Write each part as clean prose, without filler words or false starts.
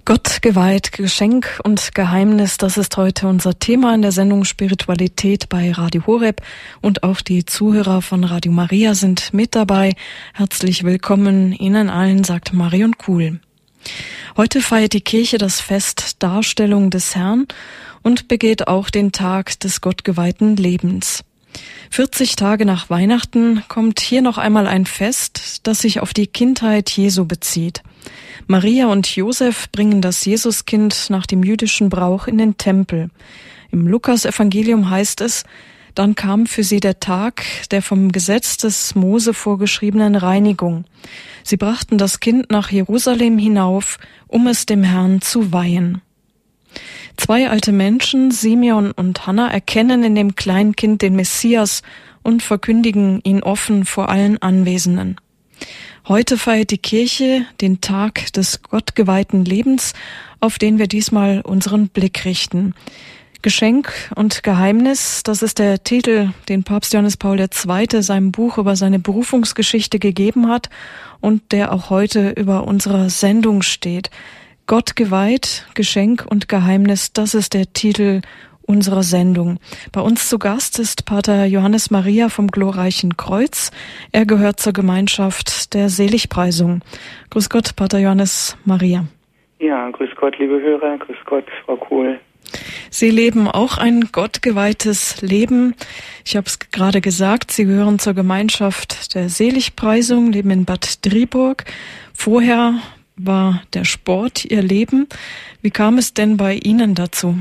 Gott geweiht, Geschenk und Geheimnis, das ist heute unser Thema in der Sendung Spiritualität bei Radio Horeb. Und auch die Zuhörer von Radio Maria sind mit dabei. Herzlich willkommen Ihnen allen, sagt Marion Kuhl. Heute feiert die Kirche das Fest Darstellung des Herrn und begeht auch den Tag des gottgeweihten Lebens. 40 Tage nach Weihnachten kommt hier noch einmal ein Fest, das sich auf die Kindheit Jesu bezieht. Maria und Josef bringen das Jesuskind nach dem jüdischen Brauch in den Tempel. Im Lukas-Evangelium heißt es, dann kam für sie der Tag der vom Gesetz des Mose vorgeschriebenen Reinigung. Sie brachten das Kind nach Jerusalem hinauf, um es dem Herrn zu weihen. 2 alte Menschen, Simeon und Hannah, erkennen in dem Kleinkind den Messias und verkündigen ihn offen vor allen Anwesenden. Heute feiert die Kirche den Tag des gottgeweihten Lebens, auf den wir diesmal unseren Blick richten. Geschenk und Geheimnis, das ist der Titel, den Papst Johannes Paul II. Seinem Buch über seine Berufungsgeschichte gegeben hat und der auch heute über unserer Sendung steht. Gott geweiht, Geschenk und Geheimnis, das ist der Titel unserer Sendung. Bei uns zu Gast ist Pater Johannes Maria vom Glorreichen Kreuz. Er gehört zur Gemeinschaft der Seligpreisung. Grüß Gott, Pater Johannes Maria. Ja, grüß Gott, liebe Hörer, grüß Gott, Frau Kuhl. Sie leben auch ein gottgeweihtes Leben. Ich habe es gerade gesagt, Sie gehören zur Gemeinschaft der Seligpreisung, leben in Bad Driburg. Vorher war der Sport Ihr Leben. Wie kam es denn bei Ihnen dazu?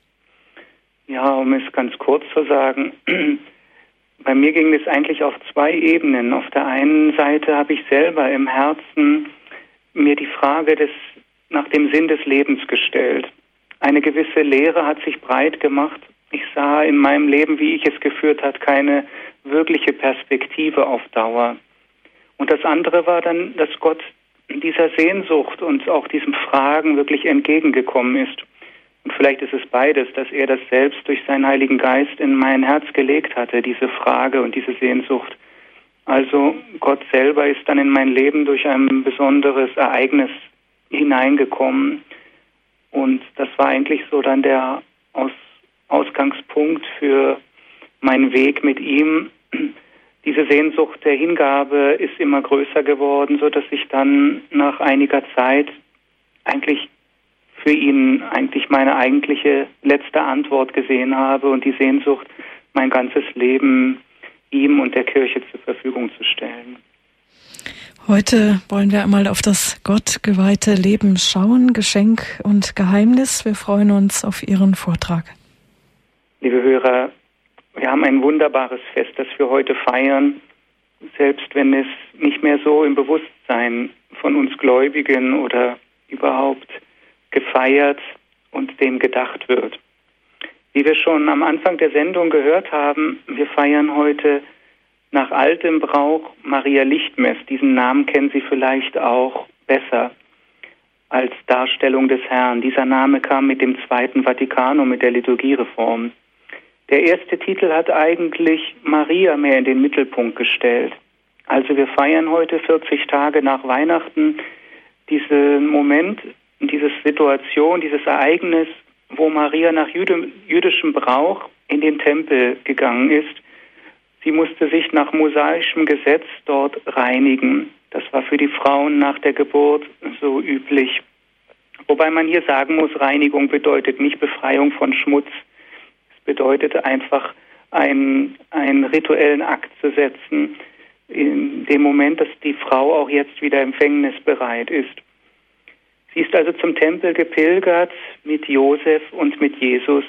Ja, um es ganz kurz zu sagen, bei mir ging es eigentlich auf 2 Ebenen. Auf der einen Seite habe ich selber im Herzen mir die Frage nach dem Sinn des Lebens gestellt. Eine gewisse Leere hat sich breit gemacht. Ich sah in meinem Leben, wie ich es geführt habe, keine wirkliche Perspektive auf Dauer. Und das andere war dann, dass Gott dieser Sehnsucht und auch diesem Fragen wirklich entgegengekommen ist. Und vielleicht ist es beides, dass er das selbst durch seinen Heiligen Geist in mein Herz gelegt hatte, diese Frage und diese Sehnsucht. Also Gott selber ist dann in mein Leben durch ein besonderes Ereignis hineingekommen. Und das war eigentlich so dann der Ausgangspunkt für meinen Weg mit ihm. Diese Sehnsucht der Hingabe ist immer größer geworden, so dass ich dann nach einiger Zeit eigentlich für ihn meine eigentliche letzte Antwort gesehen habe und die Sehnsucht, mein ganzes Leben ihm und der Kirche zur Verfügung zu stellen. Heute wollen wir einmal auf das gottgeweihte Leben schauen, Geschenk und Geheimnis. Wir freuen uns auf Ihren Vortrag. Liebe Hörer, wir haben ein wunderbares Fest, das wir heute feiern, selbst wenn es nicht mehr so im Bewusstsein von uns Gläubigen oder überhaupt gefeiert und dem gedacht wird. Wie wir schon am Anfang der Sendung gehört haben, wir feiern heute nach altem Brauch Maria Lichtmess. Diesen Namen kennen Sie vielleicht auch besser als Darstellung des Herrn. Dieser Name kam mit dem Zweiten Vatikanum, mit der Liturgiereform. Der erste Titel hat eigentlich Maria mehr in den Mittelpunkt gestellt. Also wir feiern heute 40 Tage nach Weihnachten diesen Moment, diese Situation, dieses Ereignis, wo Maria nach jüdischem Brauch in den Tempel gegangen ist. Sie musste sich nach mosaischem Gesetz dort reinigen. Das war für die Frauen nach der Geburt so üblich. Wobei man hier sagen muss, Reinigung bedeutet nicht Befreiung von Schmutz. Es bedeutet einfach, einen rituellen Akt zu setzen, in dem Moment, dass die Frau auch jetzt wieder empfängnisbereit ist. Sie ist also zum Tempel gepilgert mit Josef und mit Jesus.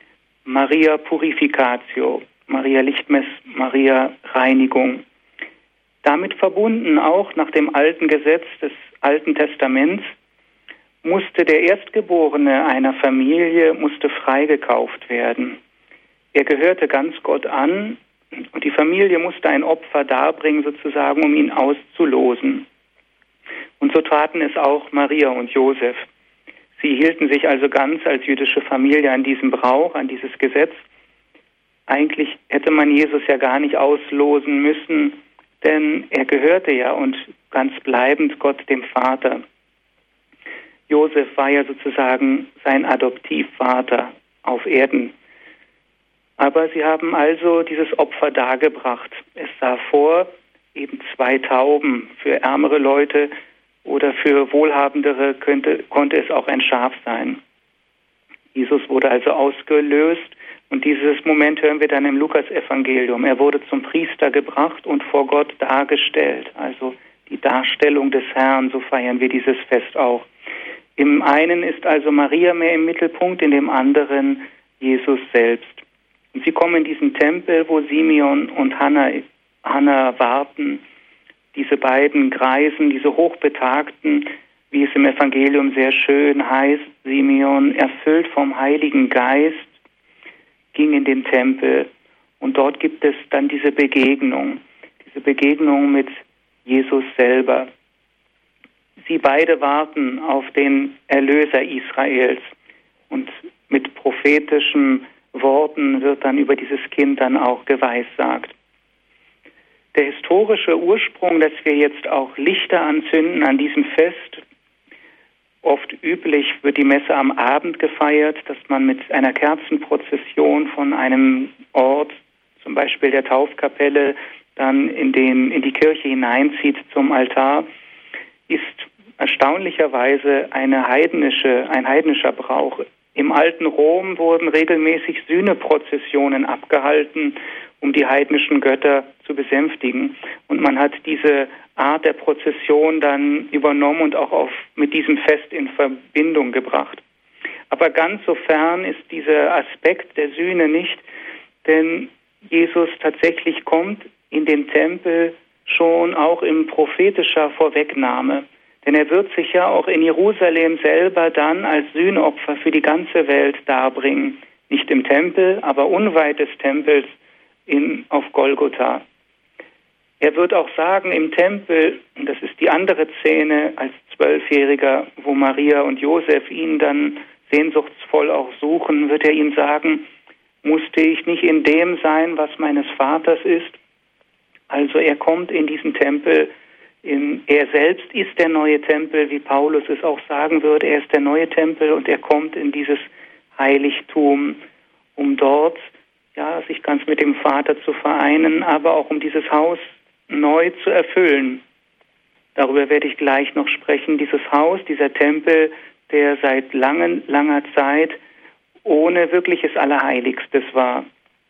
Maria Purificatio, Maria Lichtmess, Maria Reinigung. Damit verbunden auch nach dem alten Gesetz des Alten Testaments musste der Erstgeborene einer Familie freigekauft werden. Er gehörte ganz Gott an und die Familie musste ein Opfer darbringen, sozusagen, um ihn auszulosen. Und so taten es auch Maria und Josef. Sie hielten sich also ganz als jüdische Familie an diesen Brauch, an dieses Gesetz. Eigentlich hätte man Jesus ja gar nicht auslosen müssen, denn er gehörte ja und ganz bleibend Gott dem Vater. Josef war ja sozusagen sein Adoptivvater auf Erden. Aber sie haben also dieses Opfer dargebracht. Es sah vor, eben 2 Tauben für ärmere Leute oder für Wohlhabendere konnte es auch ein Schaf sein. Jesus wurde also ausgelöst und dieses Moment hören wir dann im Lukas-Evangelium. Er wurde zum Priester gebracht und vor Gott dargestellt. Also die Darstellung des Herrn, so feiern wir dieses Fest auch. Im einen ist also Maria mehr im Mittelpunkt, in dem anderen Jesus selbst. Und sie kommen in diesen Tempel, wo Simeon und Hannah warten. Diese beiden Greisen, diese Hochbetagten, wie es im Evangelium sehr schön heißt, Simeon, erfüllt vom Heiligen Geist, ging in den Tempel. Und dort gibt es dann diese Begegnung mit Jesus selber. Sie beide warten auf den Erlöser Israels. Und mit prophetischen Worten wird dann über dieses Kind dann auch geweissagt. Der historische Ursprung, dass wir jetzt auch Lichter anzünden an diesem Fest, oft üblich wird die Messe am Abend gefeiert, dass man mit einer Kerzenprozession von einem Ort, zum Beispiel der Taufkapelle, dann in die Kirche hineinzieht zum Altar, ist erstaunlicherweise ein heidnischer Brauch. Im alten Rom wurden regelmäßig Sühneprozessionen abgehalten, um die heidnischen Götter zu besänftigen. Und man hat diese Art der Prozession dann übernommen und auch mit diesem Fest in Verbindung gebracht. Aber ganz so fern ist dieser Aspekt der Sühne nicht, denn Jesus tatsächlich kommt in den Tempel schon auch in prophetischer Vorwegnahme. Denn er wird sich ja auch in Jerusalem selber dann als Sühnopfer für die ganze Welt darbringen. Nicht im Tempel, aber unweit des Tempels auf Golgotha. Er wird auch sagen im Tempel, und das ist die andere Szene als 12-Jähriger, wo Maria und Josef ihn dann sehnsuchtsvoll auch suchen, wird er ihnen sagen, musste ich nicht in dem sein, was meines Vaters ist? Also er kommt in diesen Tempel, er selbst ist der neue Tempel, wie Paulus es auch sagen würde, er ist der neue Tempel und er kommt in dieses Heiligtum, um dort sich ganz mit dem Vater zu vereinen, aber auch um dieses Haus neu zu erfüllen. Darüber werde ich gleich noch sprechen. Dieses Haus, dieser Tempel, der seit langer Zeit ohne wirkliches Allerheiligstes war.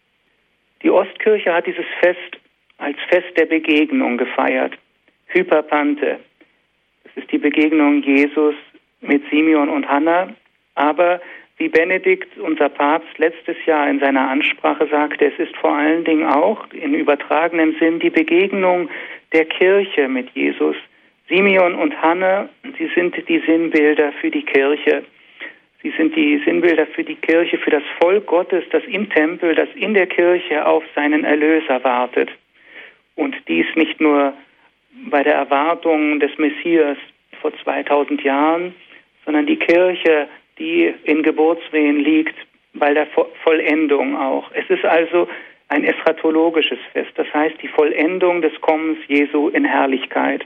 Die Ostkirche hat dieses Fest als Fest der Begegnung gefeiert. Hyperpante. Das ist die Begegnung Jesus mit Simeon und Hannah. Aber wie Benedikt, unser Papst, letztes Jahr in seiner Ansprache sagte, es ist vor allen Dingen auch in übertragenem Sinn die Begegnung der Kirche mit Jesus. Simeon und Hannah, sie sind die Sinnbilder für die Kirche. Sie sind die Sinnbilder für die Kirche, für das Volk Gottes, das im Tempel, das in der Kirche auf seinen Erlöser wartet. Und dies nicht nur bei der Erwartung des Messias vor 2000 Jahren, sondern die Kirche, die in Geburtswehen liegt, bei der Vollendung auch. Es ist also ein eschatologisches Fest, das heißt die Vollendung des Kommens Jesu in Herrlichkeit.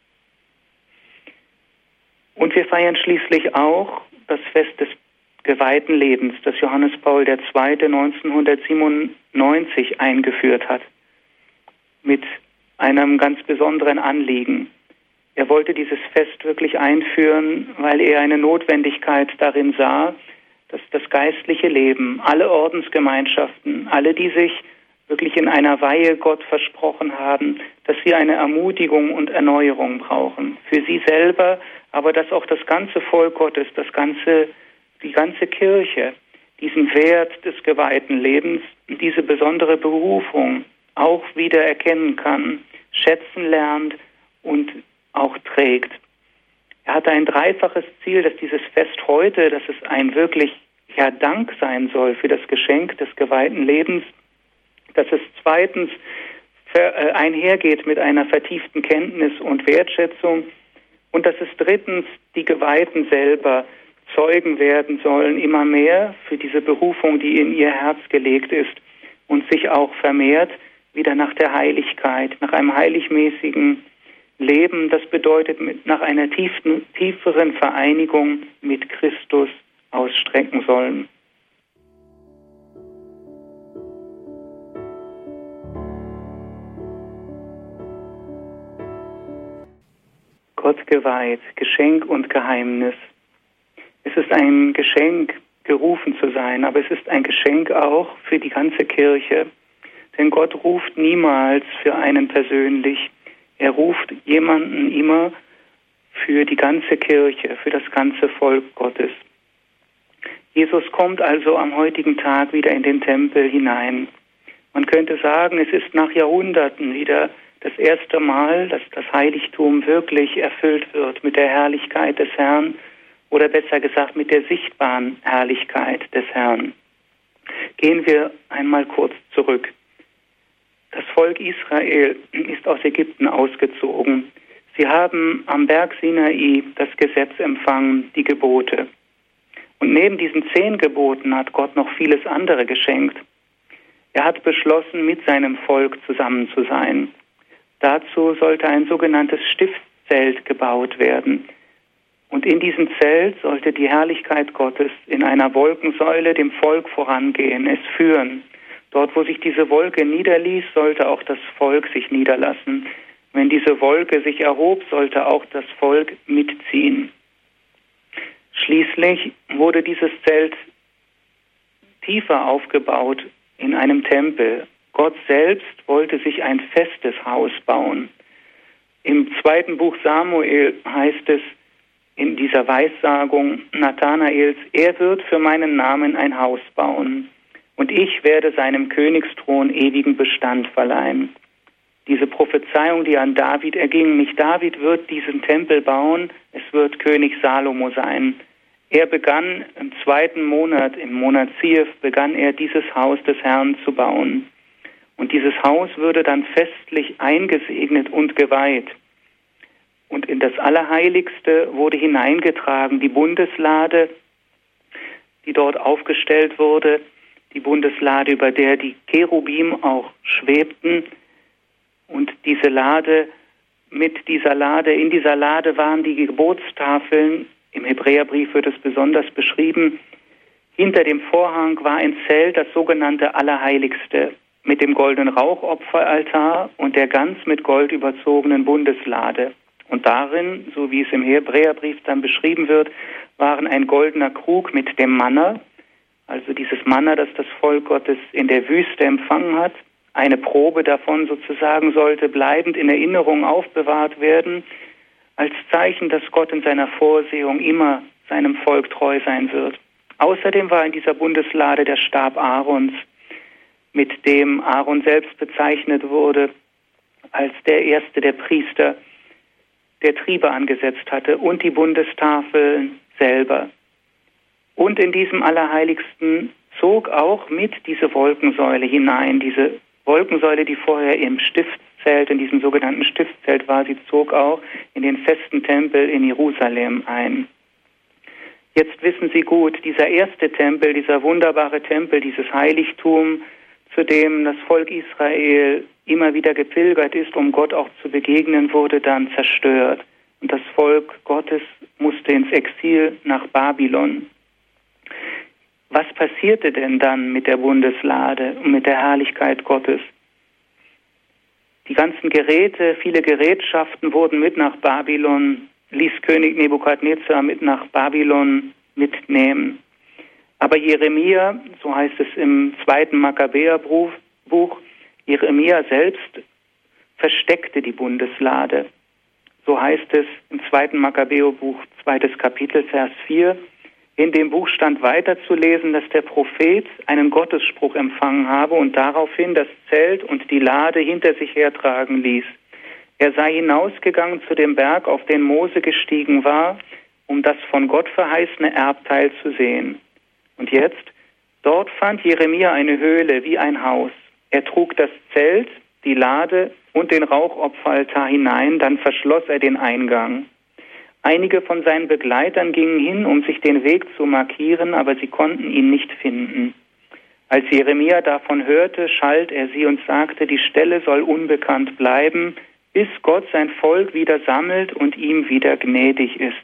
Und wir feiern schließlich auch das Fest des geweihten Lebens, das Johannes Paul II. 1997 eingeführt hat, mit einem ganz besonderen Anliegen. Er wollte dieses Fest wirklich einführen, weil er eine Notwendigkeit darin sah, dass das geistliche Leben, alle Ordensgemeinschaften, alle, die sich wirklich in einer Weihe Gott versprochen haben, dass sie eine Ermutigung und Erneuerung brauchen. Für sie selber, aber dass auch das ganze Volk Gottes, die ganze Kirche, diesen Wert des geweihten Lebens, diese besondere Berufung auch wieder erkennen kann, schätzen lernt und auch trägt. Er hatte ein dreifaches Ziel, dass dieses Fest heute, dass es ein wirklich Dank sein soll für das Geschenk des geweihten Lebens, dass es zweitens einhergeht mit einer vertieften Kenntnis und Wertschätzung und dass es drittens die Geweihten selber Zeugen werden sollen, immer mehr für diese Berufung, die in ihr Herz gelegt ist und sich auch vermehrt wieder nach der Heiligkeit, nach einem heiligmäßigen Leben, das bedeutet nach einer tieferen Vereinigung mit Christus ausstrecken sollen. Gott geweiht, Geschenk und Geheimnis. Es ist ein Geschenk, gerufen zu sein, aber es ist ein Geschenk auch für die ganze Kirche. Denn Gott ruft niemals für einen persönlich. Er ruft jemanden immer für die ganze Kirche, für das ganze Volk Gottes. Jesus kommt also am heutigen Tag wieder in den Tempel hinein. Man könnte sagen, es ist nach Jahrhunderten wieder das erste Mal, dass das Heiligtum wirklich erfüllt wird mit der Herrlichkeit des Herrn oder besser gesagt mit der sichtbaren Herrlichkeit des Herrn. Gehen wir einmal kurz zurück. Das Volk Israel ist aus Ägypten ausgezogen. Sie haben am Berg Sinai das Gesetz empfangen, die Gebote. Und neben diesen 10 Geboten hat Gott noch vieles andere geschenkt. Er hat beschlossen, mit seinem Volk zusammen zu sein. Dazu sollte ein sogenanntes Stiftszelt gebaut werden. Und in diesem Zelt sollte die Herrlichkeit Gottes in einer Wolkensäule dem Volk vorangehen, es führen. Dort, wo sich diese Wolke niederließ, sollte auch das Volk sich niederlassen. Wenn diese Wolke sich erhob, sollte auch das Volk mitziehen. Schließlich wurde dieses Zelt tiefer aufgebaut in einem Tempel. Gott selbst wollte sich ein festes Haus bauen. Im 2. Buch Samuel heißt es in dieser Weissagung Nathanaels, er wird für meinen Namen ein Haus bauen und ich werde seinem Königsthron ewigen Bestand verleihen. Diese Prophezeiung, die an David erging, nicht David wird diesen Tempel bauen, es wird König Salomo sein. Er begann im 2. Monat, im Monat Ziv, begann er dieses Haus des Herrn zu bauen. Und dieses Haus würde dann festlich eingesegnet und geweiht. Und in das Allerheiligste wurde hineingetragen die Bundeslade, die dort aufgestellt wurde, die Bundeslade, über der die Cherubim auch schwebten. Und diese Lade, in dieser Lade waren die Gebotstafeln, im Hebräerbrief wird es besonders beschrieben. Hinter dem Vorhang war ein Zelt, das sogenannte Allerheiligste, mit dem goldenen Rauchopferaltar und der ganz mit Gold überzogenen Bundeslade. Und darin, so wie es im Hebräerbrief dann beschrieben wird, waren ein goldener Krug mit dem Manna, also dieses Manna, das das Volk Gottes in der Wüste empfangen hat. Eine Probe davon sozusagen sollte bleibend in Erinnerung aufbewahrt werden, als Zeichen, dass Gott in seiner Vorsehung immer seinem Volk treu sein wird. Außerdem war in dieser Bundeslade der Stab Aarons, mit dem Aaron selbst bezeichnet wurde als der erste der Priester, der Triebe angesetzt hatte, und die Bundestafeln selber. Und in diesem Allerheiligsten zog auch mit diese Wolkensäule hinein, diese Wolkensäule, die vorher im Stiftszelt, in diesem sogenannten Stiftszelt war, sie zog auch in den festen Tempel in Jerusalem ein. Jetzt wissen Sie gut, dieser erste Tempel, dieser wunderbare Tempel, dieses Heiligtum, zu dem das Volk Israel immer wieder gepilgert ist, um Gott auch zu begegnen, wurde dann zerstört. Und das Volk Gottes musste ins Exil nach Babylon. Was passierte denn dann mit der Bundeslade und mit der Herrlichkeit Gottes? Die ganzen Geräte, viele Gerätschaften wurden mit nach Babylon, ließ König Nebukadnezar mit nach Babylon mitnehmen. Aber Jeremia, so heißt es im 2. Makkabäerbuch, Jeremia selbst versteckte die Bundeslade. So heißt es im 2. Makkabäerbuch, 2. Kapitel, Vers 4. In dem Buch stand weiterzulesen, dass der Prophet einen Gottesspruch empfangen habe und daraufhin das Zelt und die Lade hinter sich hertragen ließ. Er sei hinausgegangen zu dem Berg, auf den Mose gestiegen war, um das von Gott verheißene Erbteil zu sehen. Und jetzt, dort fand Jeremia eine Höhle wie ein Haus. Er trug das Zelt, die Lade und den Rauchopferaltar hinein, dann verschloss er den Eingang. Einige von seinen Begleitern gingen hin, um sich den Weg zu markieren, aber sie konnten ihn nicht finden. Als Jeremia davon hörte, schalt er sie und sagte, die Stelle soll unbekannt bleiben, bis Gott sein Volk wieder sammelt und ihm wieder gnädig ist.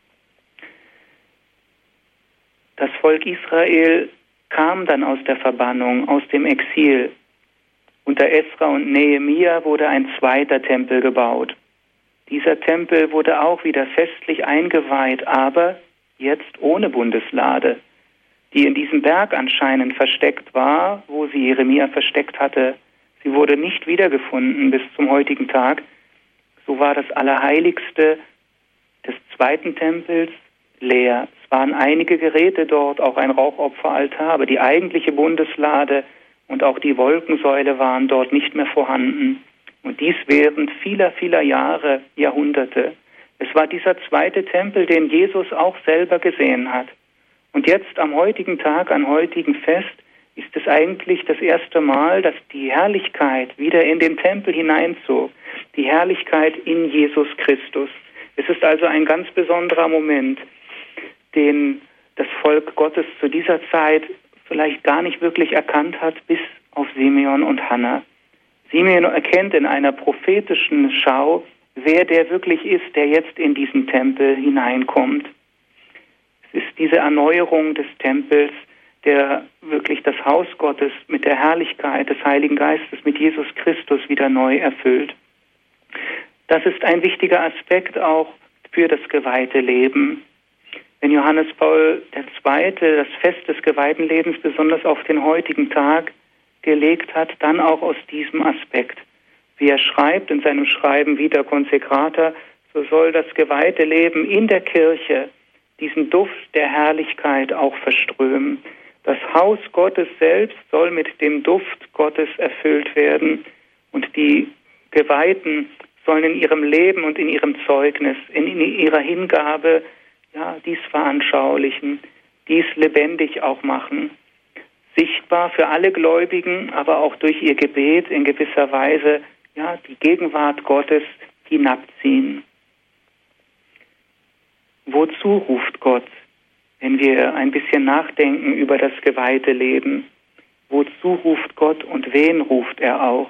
Das Volk Israel kam dann aus der Verbannung, aus dem Exil. Unter Esra und Nehemia wurde ein zweiter Tempel gebaut. Dieser Tempel wurde auch wieder festlich eingeweiht, aber jetzt ohne Bundeslade, die in diesem Berg anscheinend versteckt war, wo sie Jeremia versteckt hatte. Sie wurde nicht wiedergefunden bis zum heutigen Tag. So war das Allerheiligste des zweiten Tempels leer. Es waren einige Geräte dort, auch ein Rauchopferaltar, aber die eigentliche Bundeslade und auch die Wolkensäule waren dort nicht mehr vorhanden. Und dies während vieler, vieler Jahre, Jahrhunderte. Es war dieser zweite Tempel, den Jesus auch selber gesehen hat. Und jetzt am heutigen Tag, am heutigen Fest, ist es eigentlich das erste Mal, dass die Herrlichkeit wieder in den Tempel hineinzog. Die Herrlichkeit in Jesus Christus. Es ist also ein ganz besonderer Moment, den das Volk Gottes zu dieser Zeit vielleicht gar nicht wirklich erkannt hat, bis auf Simeon und Hannah. Simeon erkennt in einer prophetischen Schau, wer der wirklich ist, der jetzt in diesen Tempel hineinkommt. Es ist diese Erneuerung des Tempels, der wirklich das Haus Gottes mit der Herrlichkeit des Heiligen Geistes, mit Jesus Christus wieder neu erfüllt. Das ist ein wichtiger Aspekt auch für das geweihte Leben. Wenn Johannes Paul II. Das Fest des geweihten Lebens besonders auf den heutigen Tag gelegt hat, dann auch aus diesem Aspekt. Wie er schreibt in seinem Schreiben Vita Consecrata, so soll das geweihte Leben in der Kirche diesen Duft der Herrlichkeit auch verströmen. Das Haus Gottes selbst soll mit dem Duft Gottes erfüllt werden und die Geweihten sollen in ihrem Leben und in ihrem Zeugnis, in ihrer Hingabe, dies veranschaulichen, dies lebendig auch machen. Sichtbar für alle Gläubigen, aber auch durch ihr Gebet in gewisser Weise, die Gegenwart Gottes hinabziehen. Wozu ruft Gott, wenn wir ein bisschen nachdenken über das geweihte Leben? Wozu ruft Gott und wen ruft er auch?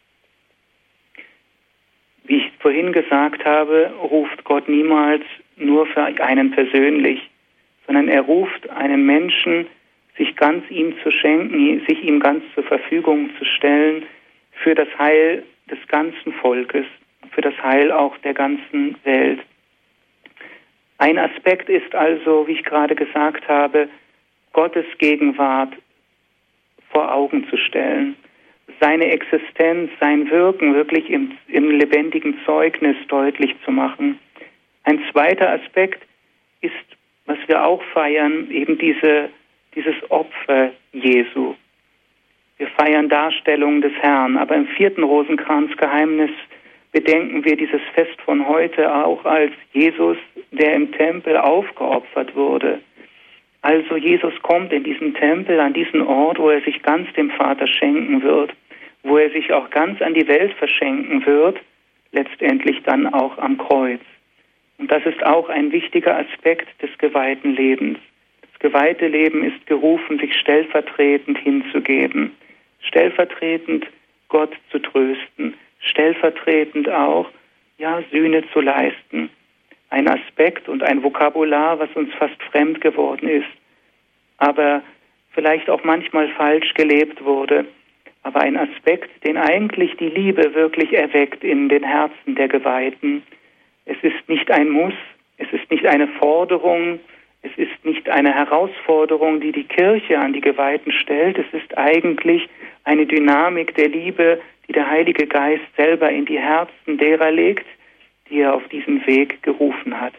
Wie ich vorhin gesagt habe, ruft Gott niemals nur für einen persönlich, sondern er ruft einen Menschen, sich ganz ihm zu schenken, sich ihm ganz zur Verfügung zu stellen für das Heil des ganzen Volkes, für das Heil auch der ganzen Welt. Ein Aspekt ist also, wie ich gerade gesagt habe, Gottes Gegenwart vor Augen zu stellen, seine Existenz, sein Wirken wirklich im lebendigen Zeugnis deutlich zu machen. Ein zweiter Aspekt ist, was wir auch feiern, eben dieses Opfer Jesu. Wir feiern Darstellung des Herrn, aber im 4. Rosenkranzgeheimnis bedenken wir dieses Fest von heute auch als Jesus, der im Tempel aufgeopfert wurde. Also Jesus kommt in diesen Tempel, an diesen Ort, wo er sich ganz dem Vater schenken wird, wo er sich auch ganz an die Welt verschenken wird, letztendlich dann auch am Kreuz. Und das ist auch ein wichtiger Aspekt des geweihten Lebens. Das geweihte Leben ist gerufen, sich stellvertretend hinzugeben, stellvertretend Gott zu trösten, stellvertretend auch, Sühne zu leisten. Ein Aspekt und ein Vokabular, was uns fast fremd geworden ist, aber vielleicht auch manchmal falsch gelebt wurde, aber ein Aspekt, den eigentlich die Liebe wirklich erweckt in den Herzen der Geweihten. Es ist nicht ein Muss, es ist nicht eine Forderung, es ist nicht eine Herausforderung, die die Kirche an die Geweihten stellt. Es ist eigentlich eine Dynamik der Liebe, die der Heilige Geist selber in die Herzen derer legt, die er auf diesen Weg gerufen hat.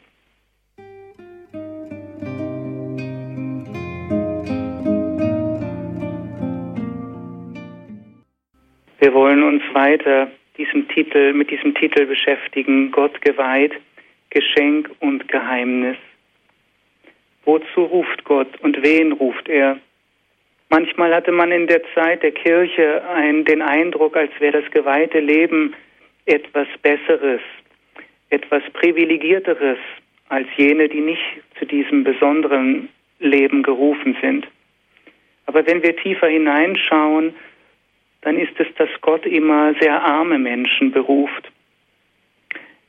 Wir wollen uns weiter mit diesem Titel beschäftigen, Gott geweiht, Geschenk und Geheimnis. Wozu ruft Gott und wen ruft er? Manchmal hatte man in der Zeit der Kirche den Eindruck, als wäre das geweihte Leben etwas Besseres, etwas Privilegierteres als jene, die nicht zu diesem besonderen Leben gerufen sind. Aber wenn wir tiefer hineinschauen, dann ist es, dass Gott immer sehr arme Menschen beruft.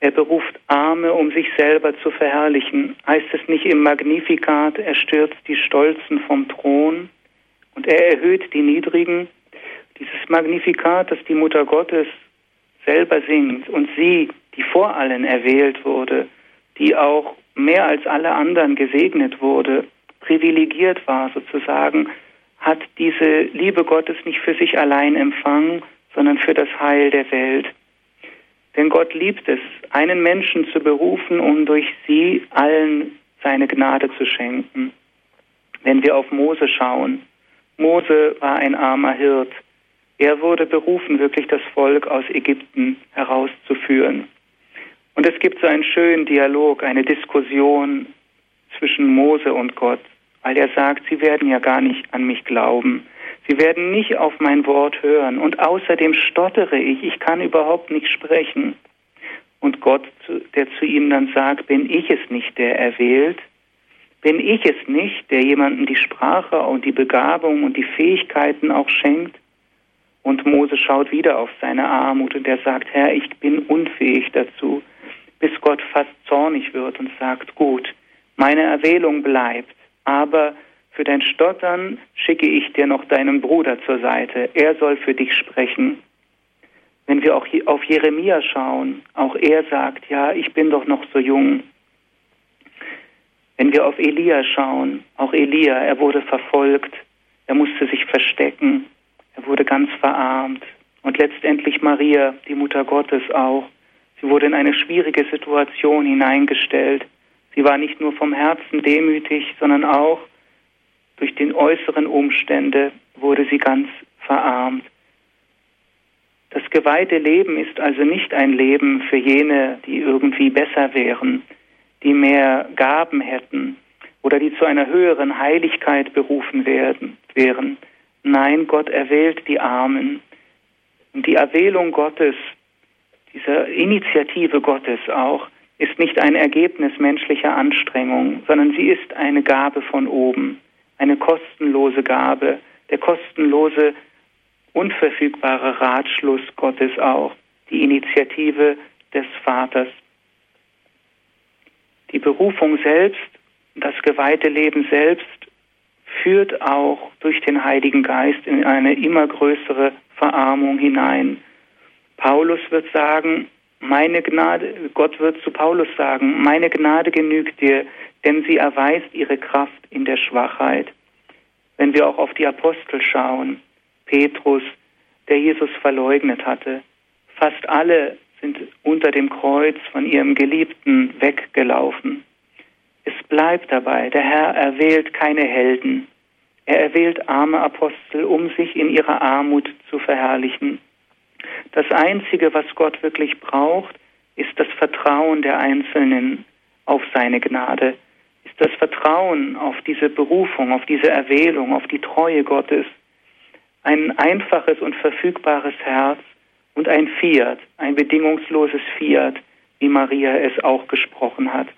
Er beruft Arme, um sich selber zu verherrlichen. Heißt es nicht im Magnificat, er stürzt die Stolzen vom Thron und er erhöht die Niedrigen? Dieses Magnificat, das die Mutter Gottes selber singt und sie, die vor allen erwählt wurde, die auch mehr als alle anderen gesegnet wurde, privilegiert war sozusagen, hat diese Liebe Gottes nicht für sich allein empfangen, sondern für das Heil der Welt. Denn Gott liebt es, einen Menschen zu berufen, um durch sie allen seine Gnade zu schenken. Wenn wir auf Mose schauen, Mose war ein armer Hirt. Er wurde berufen, wirklich das Volk aus Ägypten herauszuführen. Und es gibt so einen schönen Dialog, eine Diskussion zwischen Mose und Gott, weil er sagt, sie werden ja gar nicht an mich glauben. Sie werden nicht auf mein Wort hören. Und außerdem stottere ich kann überhaupt nicht sprechen. Und Gott, der zu ihm dann sagt, bin ich es nicht, der erwählt? Bin ich es nicht, der jemandem die Sprache und die Begabung und die Fähigkeiten auch schenkt? Und Mose schaut wieder auf seine Armut und er sagt, Herr, ich bin unfähig dazu, bis Gott fast zornig wird und sagt, gut, meine Erwählung bleibt, aber für dein Stottern schicke ich dir noch deinen Bruder zur Seite. Er soll für dich sprechen. Wenn wir auch auf Jeremia schauen, auch er sagt, ja, ich bin doch noch so jung. Wenn wir auf Elia schauen, auch Elia, er wurde verfolgt, er musste sich verstecken, er wurde ganz verarmt. Und letztendlich Maria, die Mutter Gottes auch, sie wurde in eine schwierige Situation hineingestellt. Sie war nicht nur vom Herzen demütig, sondern auch durch die äußeren Umstände wurde sie ganz verarmt. Das geweihte Leben ist also nicht ein Leben für jene, die irgendwie besser wären, die mehr Gaben hätten oder die zu einer höheren Heiligkeit berufen wären. Nein, Gott erwählt die Armen. Und die Erwählung Gottes, diese Initiative Gottes auch, ist nicht ein Ergebnis menschlicher Anstrengung, sondern sie ist eine Gabe von oben, eine kostenlose Gabe, der kostenlose, unverfügbare Ratschluss Gottes auch, die Initiative des Vaters. Die Berufung selbst, das geweihte Leben selbst, führt auch durch den Heiligen Geist in eine immer größere Verarmung hinein. Paulus wird sagen, Gott wird zu Paulus sagen, meine Gnade genügt dir, denn sie erweist ihre Kraft in der Schwachheit. Wenn wir auch auf die Apostel schauen, Petrus, der Jesus verleugnet hatte, fast alle sind unter dem Kreuz von ihrem Geliebten weggelaufen. Es bleibt dabei, der Herr erwählt keine Helden. Er erwählt arme Apostel, um sich in ihrer Armut zu verherrlichen. Das Einzige, was Gott wirklich braucht, ist das Vertrauen der Einzelnen auf seine Gnade, ist das Vertrauen auf diese Berufung, auf diese Erwählung, auf die Treue Gottes. Ein einfaches und verfügbares Herz und ein Fiat, ein bedingungsloses Fiat, wie Maria es auch gesprochen hat.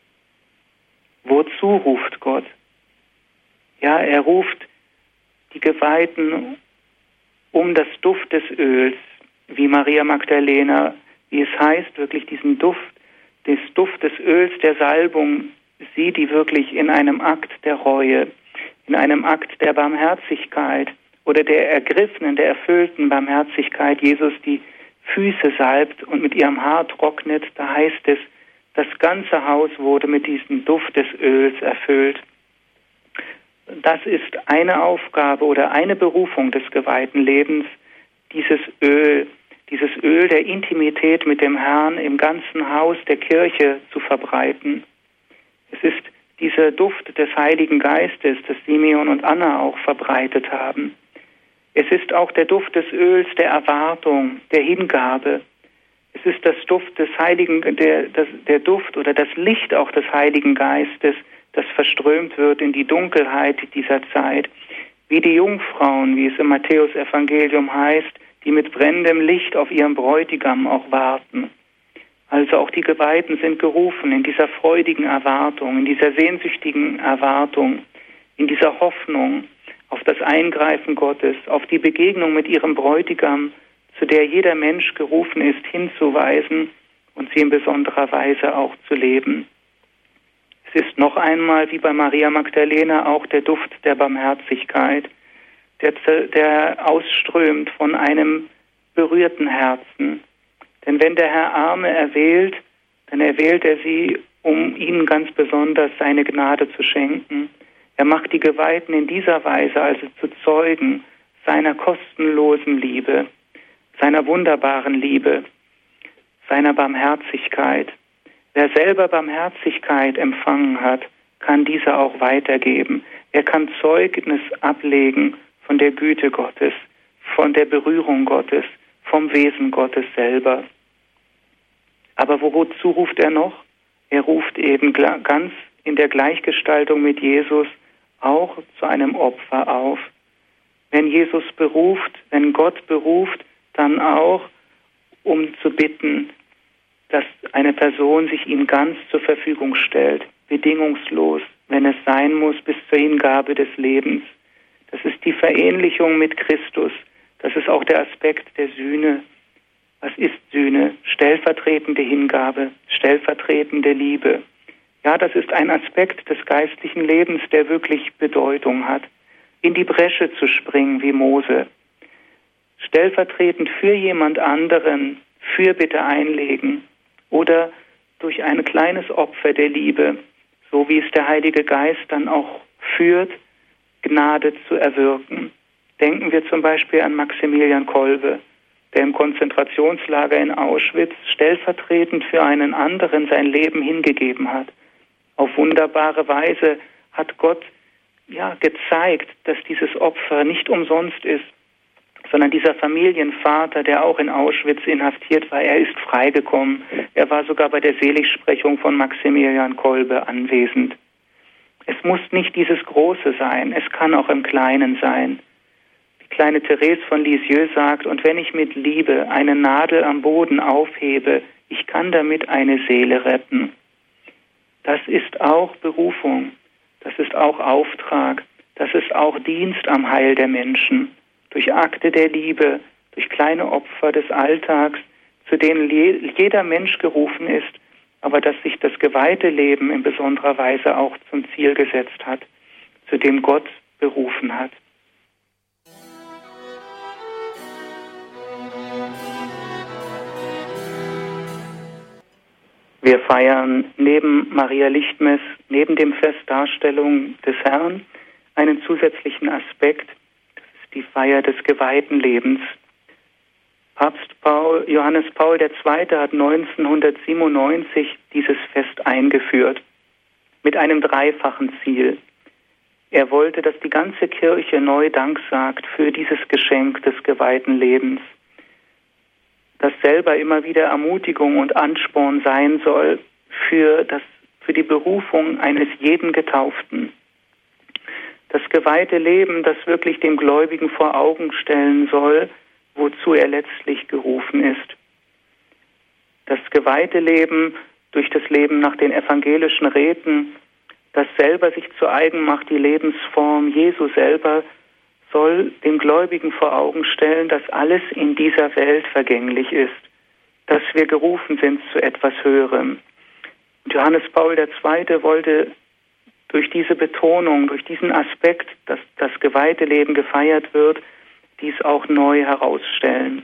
Wozu ruft Gott? Ja, er ruft die Geweihten um das Duft des Öls, wie Maria Magdalena, wie es heißt, wirklich diesen Duft, des Duft des Öls, der Salbung, sie, die wirklich in einem Akt der Reue, in einem Akt der Barmherzigkeit oder der ergriffenen, der erfüllten Barmherzigkeit Jesus die Füße salbt und mit ihrem Haar trocknet, da heißt es, das ganze Haus wurde mit diesem Duft des Öls erfüllt. Das ist eine Aufgabe oder eine Berufung des geweihten Lebens, dieses Öl der Intimität mit dem Herrn im ganzen Haus der Kirche zu verbreiten. Es ist dieser Duft des Heiligen Geistes, das Simeon und Anna auch verbreitet haben. Es ist auch der Duft des Öls der Erwartung, der Hingabe. Es ist das Duft des Heiligen, der Duft oder das Licht auch des Heiligen Geistes, das verströmt wird in die Dunkelheit dieser Zeit. Wie die Jungfrauen, wie es im Matthäus-Evangelium heißt, die mit brennendem Licht auf ihren Bräutigam auch warten. Also auch die Geweihten sind gerufen in dieser freudigen Erwartung, in dieser sehnsüchtigen Erwartung, in dieser Hoffnung auf das Eingreifen Gottes, auf die Begegnung mit ihrem Bräutigam, zu der jeder Mensch gerufen ist, hinzuweisen und sie in besonderer Weise auch zu leben. Es ist noch einmal, wie bei Maria Magdalena, auch der Duft der Barmherzigkeit, der ausströmt von einem berührten Herzen. Denn wenn der Herr Arme erwählt, dann erwählt er sie, um ihnen ganz besonders seine Gnade zu schenken. Er macht die Geweihten in dieser Weise also zu Zeugen seiner kostenlosen Liebe, seiner wunderbaren Liebe, seiner Barmherzigkeit. Wer selber Barmherzigkeit empfangen hat, kann diese auch weitergeben. Er kann Zeugnis ablegen von der Güte Gottes, von der Berührung Gottes, vom Wesen Gottes selber. Aber wozu ruft er noch? Er ruft eben ganz in der Gleichgestaltung mit Jesus auch zu einem Opfer auf. Wenn Jesus beruft, wenn Gott beruft, dann auch, um zu bitten, dass eine Person sich ihm ganz zur Verfügung stellt, bedingungslos, wenn es sein muss, bis zur Hingabe des Lebens. Das ist die Verähnlichung mit Christus. Das ist auch der Aspekt der Sühne. Was ist Sühne? Stellvertretende Hingabe, stellvertretende Liebe. Ja, das ist ein Aspekt des geistlichen Lebens, der wirklich Bedeutung hat. In die Bresche zu springen wie Mose. Stellvertretend für jemand anderen Fürbitte einlegen oder durch ein kleines Opfer der Liebe, so wie es der Heilige Geist dann auch führt, Gnade zu erwirken. Denken wir zum Beispiel an Maximilian Kolbe, der im Konzentrationslager in Auschwitz stellvertretend für einen anderen sein Leben hingegeben hat. Auf wunderbare Weise hat Gott gezeigt, dass dieses Opfer nicht umsonst ist, sondern dieser Familienvater, der auch in Auschwitz inhaftiert war, er ist freigekommen. Er war sogar bei der Seligsprechung von Maximilian Kolbe anwesend. Es muss nicht dieses Große sein, es kann auch im Kleinen sein. Die kleine Therese von Lisieux sagt, und wenn ich mit Liebe eine Nadel am Boden aufhebe, ich kann damit eine Seele retten. Das ist auch Berufung, das ist auch Auftrag, das ist auch Dienst am Heil der Menschen. Durch Akte der Liebe, durch kleine Opfer des Alltags, zu denen jeder Mensch gerufen ist, aber dass sich das geweihte Leben in besonderer Weise auch zum Ziel gesetzt hat, zu dem Gott berufen hat. Wir feiern neben Maria Lichtmess, neben dem Fest Darstellung des Herrn, einen zusätzlichen Aspekt, das ist die Feier des geweihten Lebens. Papst Johannes Paul II. Hat 1997 dieses Fest eingeführt, mit einem dreifachen Ziel. Er wollte, dass die ganze Kirche neu Dank sagt für dieses Geschenk des geweihten Lebens, das selber immer wieder Ermutigung und Ansporn sein soll für die Berufung eines jeden Getauften. Das geweihte Leben, das wirklich dem Gläubigen vor Augen stellen soll, wozu er letztlich gerufen ist. Das geweihte Leben durch das Leben nach den evangelischen Räten, das selber sich zu eigen macht, die Lebensform Jesu selber, soll dem Gläubigen vor Augen stellen, dass alles in dieser Welt vergänglich ist, dass wir gerufen sind zu etwas Höherem. Und Johannes Paul II. Wollte durch diese Betonung, durch diesen Aspekt, dass das geweihte Leben gefeiert wird, dies auch neu herausstellen.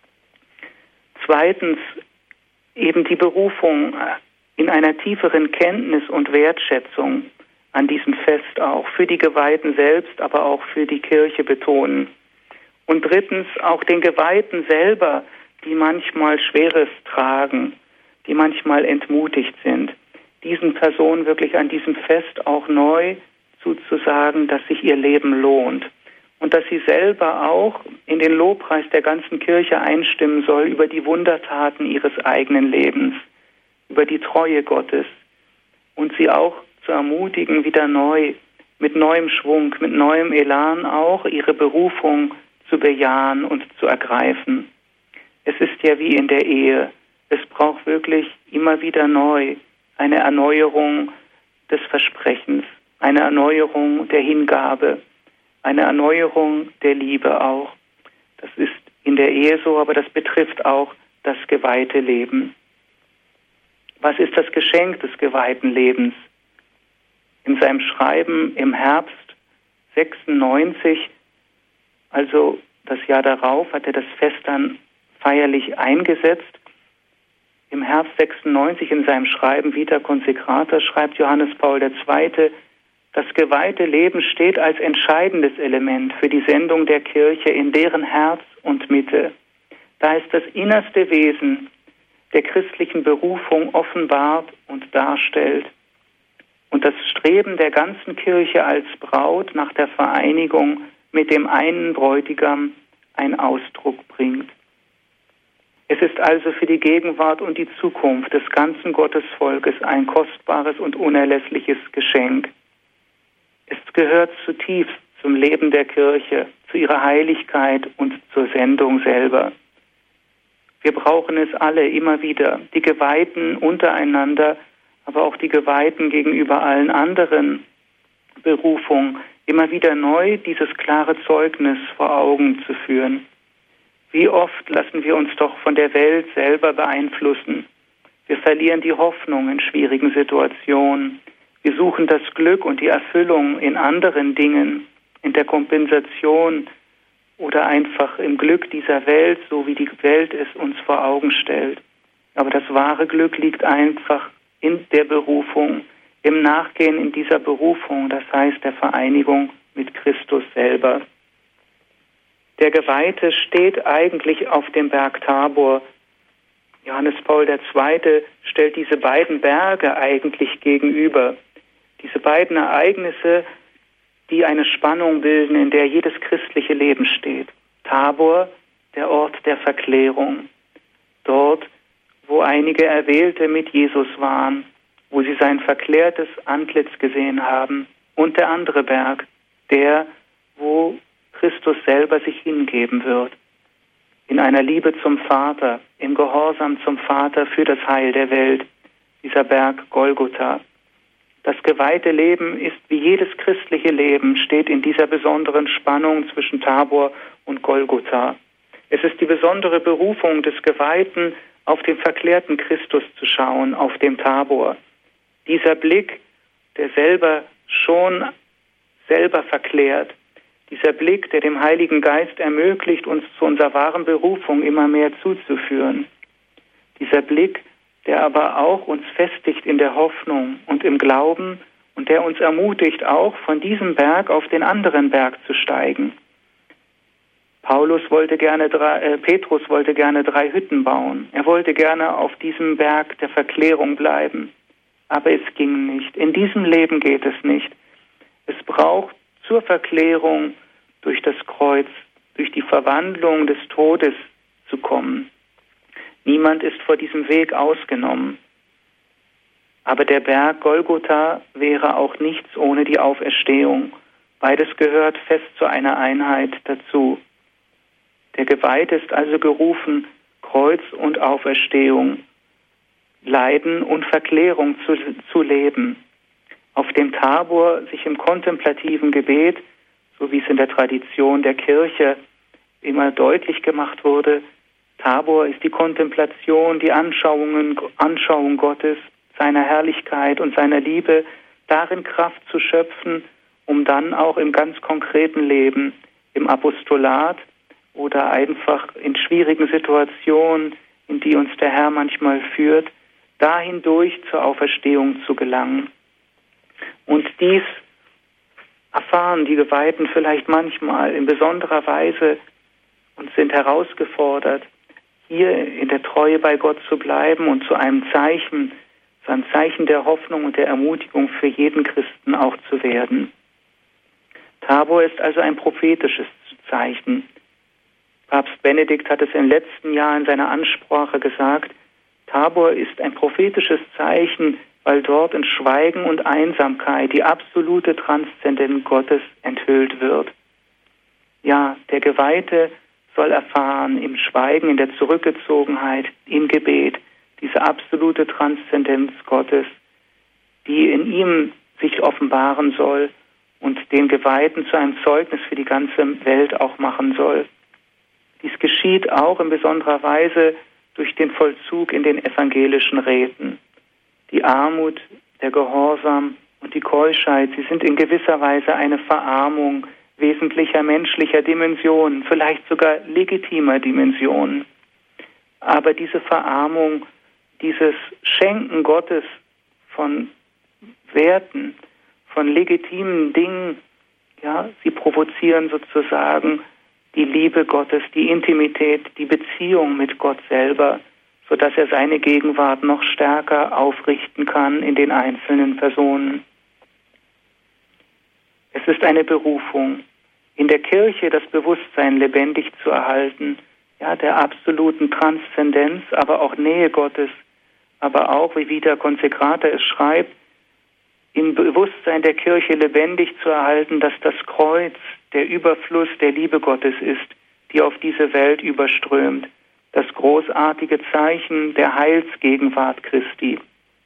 Zweitens, eben die Berufung in einer tieferen Kenntnis und Wertschätzung an diesem Fest auch, für die Geweihten selbst, aber auch für die Kirche betonen. Und drittens, auch den Geweihten selber, die manchmal Schweres tragen, die manchmal entmutigt sind, diesen Personen wirklich an diesem Fest auch neu zuzusagen, dass sich ihr Leben lohnt. Und dass sie selber auch in den Lobpreis der ganzen Kirche einstimmen soll über die Wundertaten ihres eigenen Lebens, über die Treue Gottes und sie auch zu ermutigen, wieder neu, mit neuem Schwung, mit neuem Elan auch ihre Berufung zu bejahen und zu ergreifen. Es ist ja wie in der Ehe. Es braucht wirklich immer wieder neu eine Erneuerung des Versprechens, eine Erneuerung der Hingabe, eine Erneuerung der Liebe auch. Das ist in der Ehe so, aber das betrifft auch das geweihte Leben. Was ist das Geschenk des geweihten Lebens? In seinem Schreiben im Herbst 96, also das Jahr darauf, hat er das Fest dann feierlich eingesetzt. Im Herbst 96 in seinem Schreiben Vita Consecrata schreibt Johannes Paul II., das geweihte Leben steht als entscheidendes Element für die Sendung der Kirche in deren Herz und Mitte. Da es das innerste Wesen der christlichen Berufung offenbart und darstellt und das Streben der ganzen Kirche als Braut nach der Vereinigung mit dem einen Bräutigam einen Ausdruck bringt. Es ist also für die Gegenwart und die Zukunft des ganzen Gottesvolkes ein kostbares und unerlässliches Geschenk. Es gehört zutiefst zum Leben der Kirche, zu ihrer Heiligkeit und zur Sendung selber. Wir brauchen es alle immer wieder, die Geweihten untereinander, aber auch die Geweihten gegenüber allen anderen Berufungen, immer wieder neu dieses klare Zeugnis vor Augen zu führen. Wie oft lassen wir uns doch von der Welt selber beeinflussen. Wir verlieren die Hoffnung in schwierigen Situationen. Wir suchen das Glück und die Erfüllung in anderen Dingen, in der Kompensation oder einfach im Glück dieser Welt, so wie die Welt es uns vor Augen stellt. Aber das wahre Glück liegt einfach in der Berufung, im Nachgehen in dieser Berufung, das heißt der Vereinigung mit Christus selber. Der Geweihte steht eigentlich auf dem Berg Tabor. Johannes Paul II. Stellt diese beiden Berge eigentlich gegenüber. Diese beiden Ereignisse, die eine Spannung bilden, in der jedes christliche Leben steht. Tabor, der Ort der Verklärung. Dort, wo einige Erwählte mit Jesus waren, wo sie sein verklärtes Antlitz gesehen haben. Und der andere Berg, der, wo Christus selber sich hingeben wird. In einer Liebe zum Vater, im Gehorsam zum Vater für das Heil der Welt. Dieser Berg Golgotha. Das geweihte Leben ist wie jedes christliche Leben, steht in dieser besonderen Spannung zwischen Tabor und Golgotha. Es ist die besondere Berufung des Geweihten, auf den verklärten Christus zu schauen, auf dem Tabor. Dieser Blick, der selber verklärt, dieser Blick, der dem Heiligen Geist ermöglicht, uns zu unserer wahren Berufung immer mehr zuzuführen. Dieser Blick, der aber auch uns festigt in der Hoffnung und im Glauben und der uns ermutigt, auch von diesem Berg auf den anderen Berg zu steigen. Petrus wollte gerne 3 Hütten bauen. Er wollte gerne auf diesem Berg der Verklärung bleiben. Aber es ging nicht. In diesem Leben geht es nicht. Es braucht zur Verklärung durch das Kreuz, durch die Verwandlung des Todes zu kommen. Niemand ist vor diesem Weg ausgenommen. Aber der Berg Golgotha wäre auch nichts ohne die Auferstehung. Beides gehört fest zu einer Einheit dazu. Der Geweihte ist also gerufen, Kreuz und Auferstehung, Leiden und Verklärung zu leben. Auf dem Tabor sich im kontemplativen Gebet, so wie es in der Tradition der Kirche immer deutlich gemacht wurde, Tabor ist die Kontemplation, die Anschauung Gottes, seiner Herrlichkeit und seiner Liebe, darin Kraft zu schöpfen, um dann auch im ganz konkreten Leben, im Apostolat oder einfach in schwierigen Situationen, in die uns der Herr manchmal führt, dahin durch zur Auferstehung zu gelangen. Und dies erfahren die Geweihten vielleicht manchmal in besonderer Weise und sind herausgefordert, hier in der Treue bei Gott zu bleiben und zu einem Zeichen der Hoffnung und der Ermutigung für jeden Christen auch zu werden. Tabor ist also ein prophetisches Zeichen. Papst Benedikt hat es im letzten Jahr in seiner Ansprache gesagt, Tabor ist ein prophetisches Zeichen, weil dort in Schweigen und Einsamkeit die absolute Transzendenz Gottes enthüllt wird. Ja, der Geweihte soll erfahren im Schweigen, in der Zurückgezogenheit, im Gebet, diese absolute Transzendenz Gottes, die in ihm sich offenbaren soll und den Geweihten zu einem Zeugnis für die ganze Welt auch machen soll. Dies geschieht auch in besonderer Weise durch den Vollzug in den evangelischen Räten. die Armut, der Gehorsam und die Keuschheit, sie sind in gewisser Weise eine Verarmung wesentlicher menschlicher Dimensionen, vielleicht sogar legitimer Dimensionen. Aber diese Verarmung, dieses Schenken Gottes von Werten, von legitimen Dingen, ja, sie provozieren sozusagen die Liebe Gottes, die Intimität, die Beziehung mit Gott selber, sodass er seine Gegenwart noch stärker aufrichten kann in den einzelnen Personen. Es ist eine Berufung, in der Kirche das Bewusstsein lebendig zu erhalten, ja, der absoluten Transzendenz, aber auch Nähe Gottes, aber auch, wie Vita Consecrata es schreibt, im Bewusstsein der Kirche lebendig zu erhalten, dass das Kreuz der Überfluss der Liebe Gottes ist, die auf diese Welt überströmt, das großartige Zeichen der Heilsgegenwart Christi.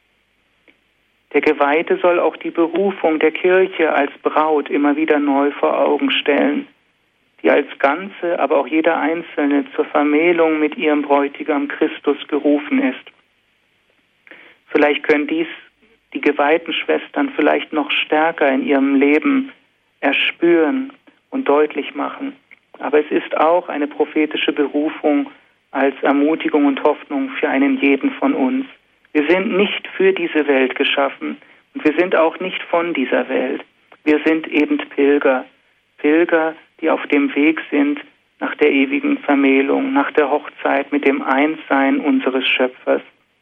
Der Geweihte soll auch die Berufung der Kirche als Braut immer wieder neu vor Augen stellen, die als Ganze, aber auch jeder Einzelne zur Vermählung mit ihrem Bräutigam Christus gerufen ist. Vielleicht können dies die geweihten Schwestern vielleicht noch stärker in ihrem Leben erspüren und deutlich machen. Aber es ist auch eine prophetische Berufung als Ermutigung und Hoffnung für einen jeden von uns. Wir sind nicht für diese Welt geschaffen und wir sind auch nicht von dieser Welt. Wir sind eben Pilger, die auf dem Weg sind nach der ewigen Vermählung, nach der Hochzeit mit dem Einssein unseres Schöpfers.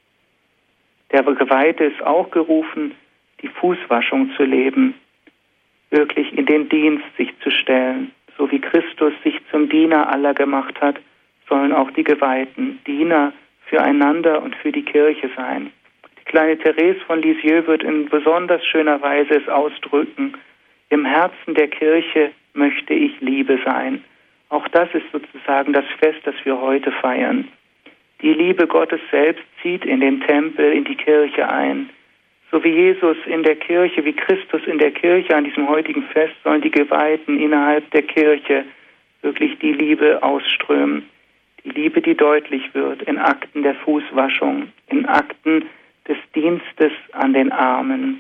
Der Geweihte ist auch gerufen, die Fußwaschung zu leben, wirklich in den Dienst sich zu stellen. So wie Christus sich zum Diener aller gemacht hat, sollen auch die Geweihten Diener füreinander und für die Kirche sein. Die kleine Therese von Lisieux wird in besonders schöner Weise es ausdrücken: Im Herzen der Kirche möchte ich Liebe sein. Auch das ist sozusagen das Fest, das wir heute feiern. Die Liebe Gottes selbst zieht in den Tempel, in die Kirche ein. So wie Jesus in der Kirche, wie Christus in der Kirche an diesem heutigen Fest, sollen die Geweihten innerhalb der Kirche wirklich die Liebe ausströmen. Die Liebe, die deutlich wird in Akten der Fußwaschung, in Akten des Dienstes an den Armen.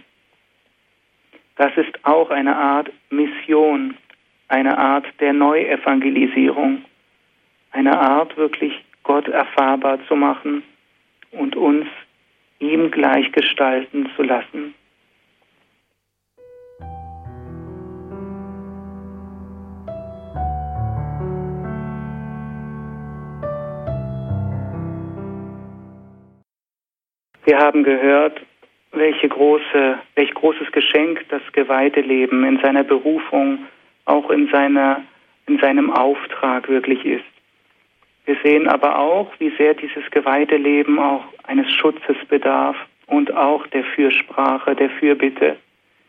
Das ist auch eine Art Mission, eine Art der Neuevangelisierung, eine Art wirklich Gott erfahrbar zu machen und uns ihm gleich gestalten zu lassen. Wir haben gehört, welch großes Geschenk das geweihte Leben in seiner Berufung, auch in seinem Auftrag wirklich ist. Wir sehen aber auch, wie sehr dieses geweihte Leben auch eines Schutzes bedarf und auch der Fürsprache, der Fürbitte.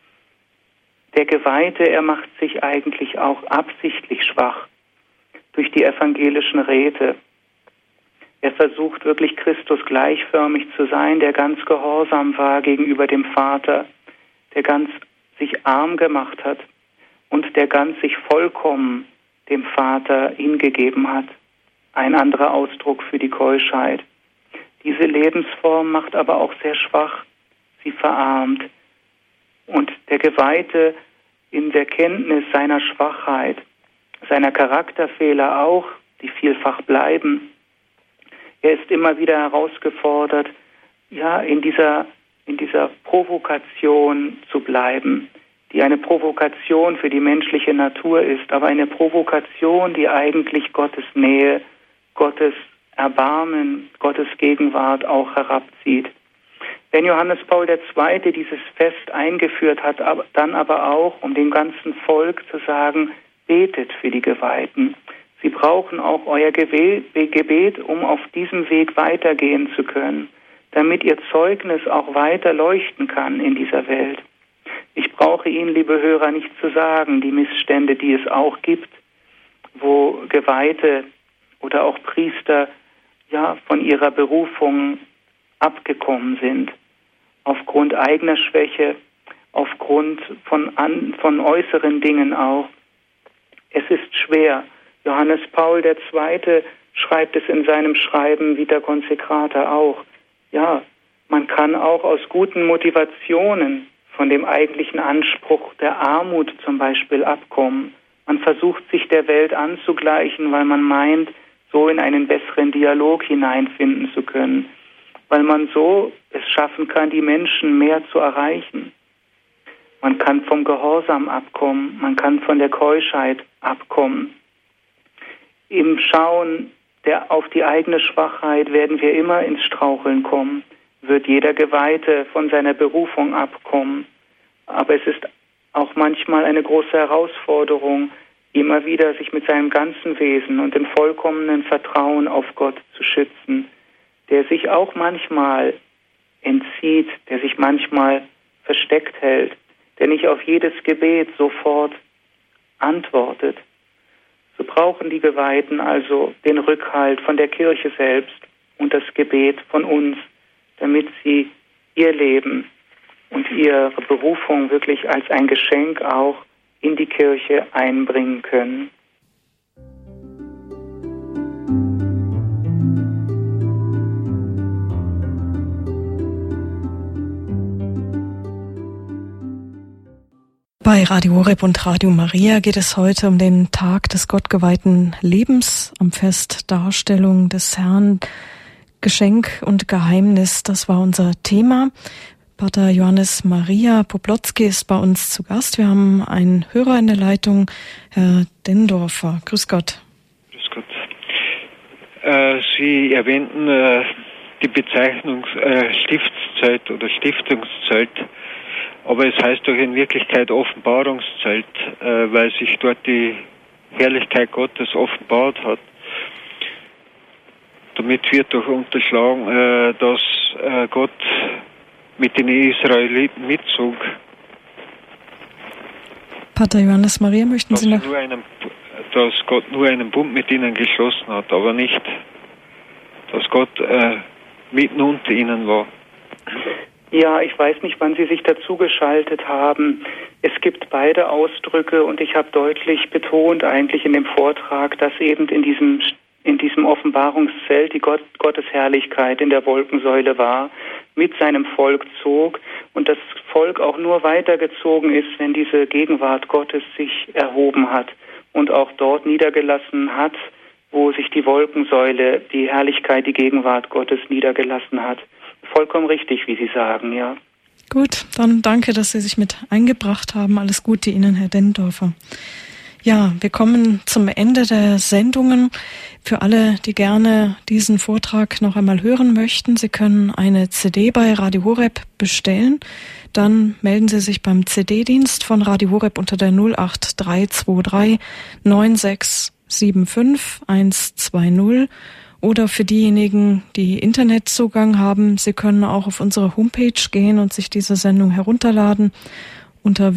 Der Geweihte, er macht sich eigentlich auch absichtlich schwach durch die evangelischen Räte. Er versucht wirklich Christus gleichförmig zu sein, der ganz gehorsam war gegenüber dem Vater, der ganz sich arm gemacht hat und der ganz sich vollkommen dem Vater hingegeben hat. Ein anderer Ausdruck für die Keuschheit. Diese Lebensform macht aber auch sehr schwach, sie verarmt. Und der Geweihte in der Kenntnis seiner Schwachheit, seiner Charakterfehler auch, die vielfach bleiben, er ist immer wieder herausgefordert, ja, in dieser Provokation zu bleiben, die eine Provokation für die menschliche Natur ist, aber eine Provokation, die eigentlich Gottes Nähe, Gottes Erbarmen, Gottes Gegenwart auch herabzieht. Wenn Johannes Paul II. Dieses Fest eingeführt hat, dann aber auch, um dem ganzen Volk zu sagen, betet für die Geweihten. Sie brauchen auch euer Gebet, um auf diesem Weg weitergehen zu können, damit ihr Zeugnis auch weiter leuchten kann in dieser Welt. Ich brauche Ihnen, liebe Hörer, nicht zu sagen, die Missstände, die es auch gibt, wo Geweihte oder auch Priester ja von ihrer Berufung abgekommen sind, aufgrund eigener Schwäche, aufgrund von äußeren Dingen auch. Es ist schwer. Johannes Paul II. Schreibt es in seinem Schreiben Vita Consecrata auch. Ja, Man kann auch aus guten Motivationen von dem eigentlichen Anspruch der Armut zum Beispiel abkommen. Man versucht, sich der Welt anzugleichen, weil man meint, so in einen besseren Dialog hineinfinden zu können, weil man so es schaffen kann, die Menschen mehr zu erreichen. Man kann vom Gehorsam abkommen, man kann von der Keuschheit abkommen. Im Schauen auf die eigene Schwachheit werden wir immer ins Straucheln kommen, wird jeder Geweihte von seiner Berufung abkommen. Aber es ist auch manchmal eine große Herausforderung, immer wieder sich mit seinem ganzen Wesen und dem vollkommenen Vertrauen auf Gott zu schützen, der sich auch manchmal entzieht, der sich manchmal versteckt hält, der nicht auf jedes Gebet sofort antwortet. So brauchen die Geweihten also den Rückhalt von der Kirche selbst und das Gebet von uns, damit sie ihr Leben und ihre Berufung wirklich als ein Geschenk auch in die Kirche einbringen können. Bei Radio Horeb und Radio Maria geht es heute um den Tag des gottgeweihten Lebens, am Fest Darstellung des Herrn, Geschenk und Geheimnis. Das war unser Thema. Pater Johannes Maria Poplotzky ist bei uns zu Gast. Wir haben einen Hörer in der Leitung, Herr Dendorfer. Grüß Gott. Grüß Gott. Sie erwähnten die Bezeichnung Stiftszeit oder Stiftungszeit, aber es heißt doch in Wirklichkeit Offenbarungszeit, weil sich dort die Herrlichkeit Gottes offenbart hat. Damit wird doch unterschlagen, dass Gott mit den Israeliten mitzog. Pater Johannes Maria, möchten Sie noch? Dass Gott nur einen Bund mit ihnen geschlossen hat, aber nicht, dass Gott mitten unter ihnen war. Ja, ich weiß nicht, wann Sie sich dazu geschaltet haben. Es gibt beide Ausdrücke und ich habe deutlich betont eigentlich in dem Vortrag, dass eben in diesem Offenbarungszelt die Gottesherrlichkeit in der Wolkensäule war, mit seinem Volk zog und das Volk auch nur weitergezogen ist, wenn diese Gegenwart Gottes sich erhoben hat und auch dort niedergelassen hat, wo sich die Wolkensäule, die Herrlichkeit, die Gegenwart Gottes niedergelassen hat. Vollkommen richtig, wie Sie sagen, ja. Gut, dann danke, dass Sie sich mit eingebracht haben. Alles Gute Ihnen, Herr Dendorfer. Ja, wir kommen zum Ende der Sendungen. Für alle, die gerne diesen Vortrag noch einmal hören möchten, Sie können eine CD bei Radio Horeb bestellen. Dann melden Sie sich beim CD-Dienst von Radio Horeb unter der 08323 9675 120. Oder für diejenigen, die Internetzugang haben, Sie können auch auf unsere Homepage gehen und sich diese Sendung herunterladen unter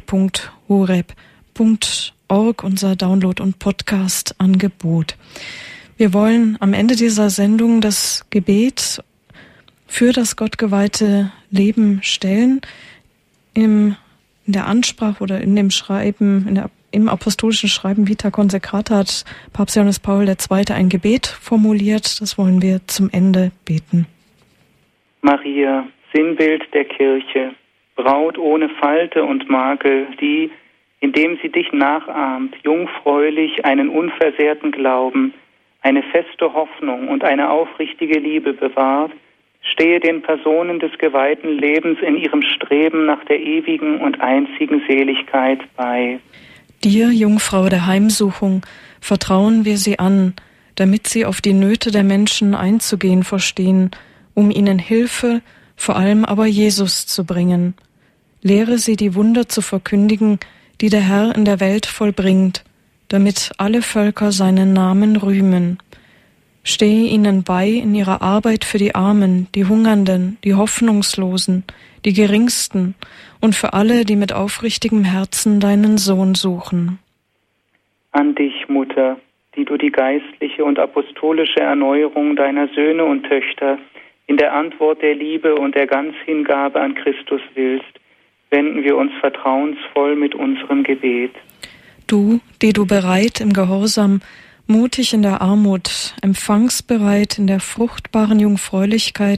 www.horeb.org, unser Download- und Podcast-Angebot. Wir wollen am Ende dieser Sendung das Gebet für das gottgeweihte Leben stellen. In der Ansprache oder in dem Schreiben, im apostolischen Schreiben Vita Consecrata hat Papst Johannes Paul II. Ein Gebet formuliert. Das wollen wir zum Ende beten. Maria, Sinnbild der Kirche, Braut ohne Falte und Makel, die, indem sie dich nachahmt, jungfräulich einen unversehrten Glauben, eine feste Hoffnung und eine aufrichtige Liebe bewahrt, stehe den Personen des geweihten Lebens in ihrem Streben nach der ewigen und einzigen Seligkeit bei. Dir, Jungfrau der Heimsuchung, vertrauen wir sie an, damit sie auf die Nöte der Menschen einzugehen verstehen, um ihnen Hilfe, vor allem aber Jesus zu bringen. Lehre sie, die Wunder zu verkündigen, die der Herr in der Welt vollbringt, damit alle Völker seinen Namen rühmen. Stehe ihnen bei in ihrer Arbeit für die Armen, die Hungernden, die Hoffnungslosen, die Geringsten und für alle, die mit aufrichtigem Herzen deinen Sohn suchen. An dich, Mutter, die du die geistliche und apostolische Erneuerung deiner Söhne und Töchter in der Antwort der Liebe und der Ganzhingabe an Christus willst, wenden wir uns vertrauensvoll mit unserem Gebet. Du, die du bereit im Gehorsam, mutig in der Armut, empfangsbereit in der fruchtbaren Jungfräulichkeit,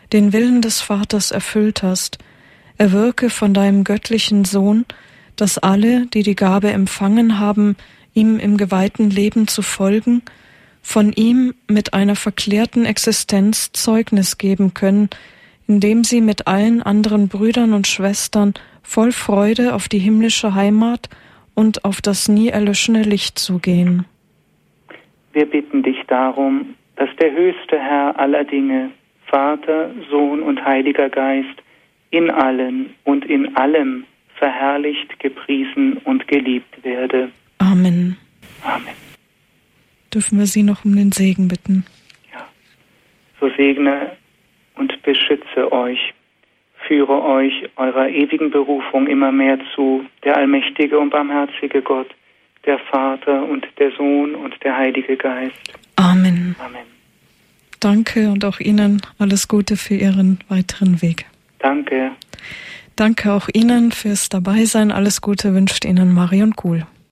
den Willen des Vaters erfüllt hast, erwirke von deinem göttlichen Sohn, dass alle, die die Gabe empfangen haben, ihm im geweihten Leben zu folgen, von ihm mit einer verklärten Existenz Zeugnis geben können, indem sie mit allen anderen Brüdern und Schwestern voll Freude auf die himmlische Heimat und auf das nie erlöschende Licht zugehen. Wir bitten dich darum, dass der höchste Herr aller Dinge, Vater, Sohn und Heiliger Geist, in allen und in allem verherrlicht, gepriesen und geliebt werde. Amen. Amen. Dürfen wir Sie noch um den Segen bitten? Ja. So segne und beschütze euch, führe euch eurer ewigen Berufung immer mehr zu, der allmächtige und barmherzige Gott, der Vater und der Sohn und der Heilige Geist. Amen. Amen. Danke und auch Ihnen alles Gute für Ihren weiteren Weg. Danke. Danke auch Ihnen fürs Dabeisein. Alles Gute wünscht Ihnen Marion Kuhl.